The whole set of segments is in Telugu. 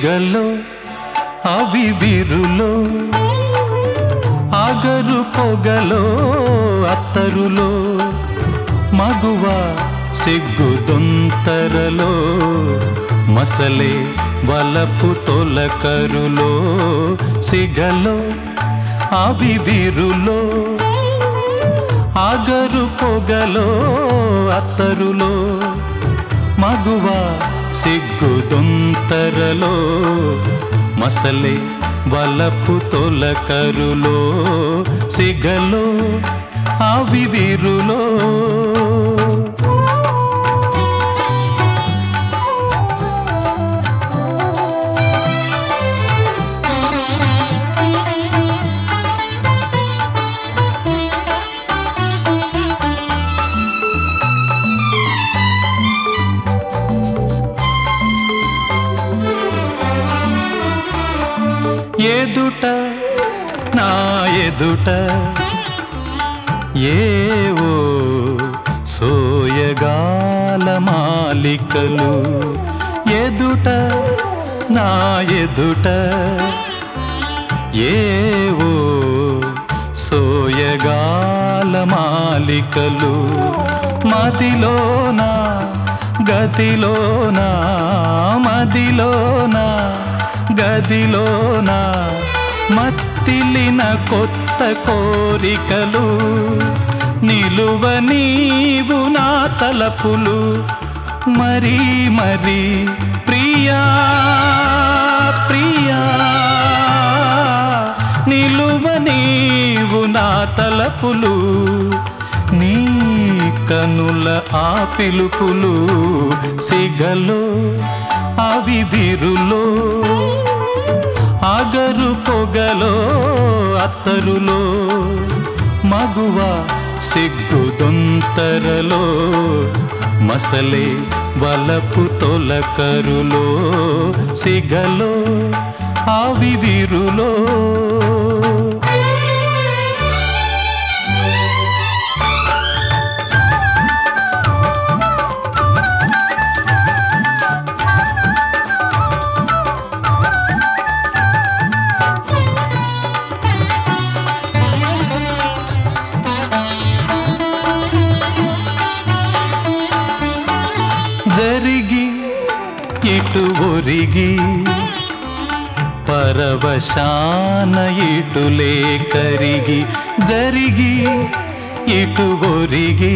సిగలో అవివిరులో ఆగరు పొగలో అత్తరులో మగువ సిగ్గుదొంతరలో మసలే వలపు తొలకరులో సిగలో అవివిరులో ఆగరు పొగలో అత్తరులో మగువ సిగ్గుదొంతరలో మసలే వలపు తొలకరులో సిగలో అవివిరులో ఎదుట నా ఎదుట ఏవో సోయగాల మాలికలు ఎదుట నా ఎదుట ఏవో సోయగాల మాలికలు మదిలోనా గదిలోనా మదిలోనా గదిలోనా మత్తిలిన కొత్త కోరికలు నిలువ నీవు నా తలపులు మరీ మరీ ప్రియా ప్రియా నిలువ నీవు నా తలపులు నీ కనుల ఆ పిలుపులు సిగలో అవివిరులో ఆగరు పొగలో అత్తరులో మగువ సిగ్గుదొంతరలో మసలే వలపు తొలకరులో సిగలో అవివిరులో జరిగి ఇటు ఒరిగి పరవశాన ఇటులే కరిగి జరిగి ఇటు ఒరిగి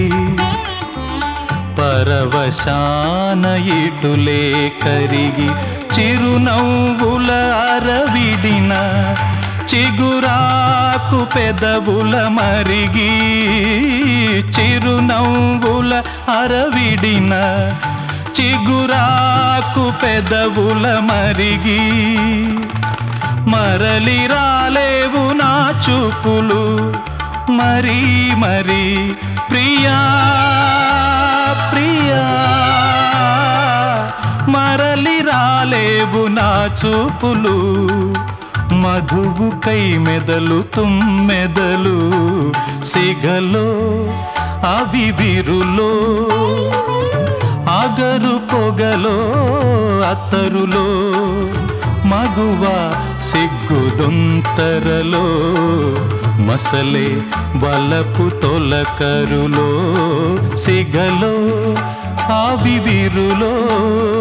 పరవశాన ఇటులే కరిగి చిరునవ్వుల అరవిడిన చిగురాకు పెదవుల మరిగి చిరునవ్వుల అరవిడిన చిగురాకు పెదవుల మరిగి మరలి రాలేవు నా చూపులు మరీ మరీ ప్రియా ప్రియా మరలి రాలేవు నా చూపులు మధువు కై మెదలు తుమ్మెదలు సిగలో అవివిరులో ఆగరు పొగలో అత్తరులో మగువ సిగ్గుదొంతరలో మసలే వలపు తొలకరులో సిగలో అవివిరులో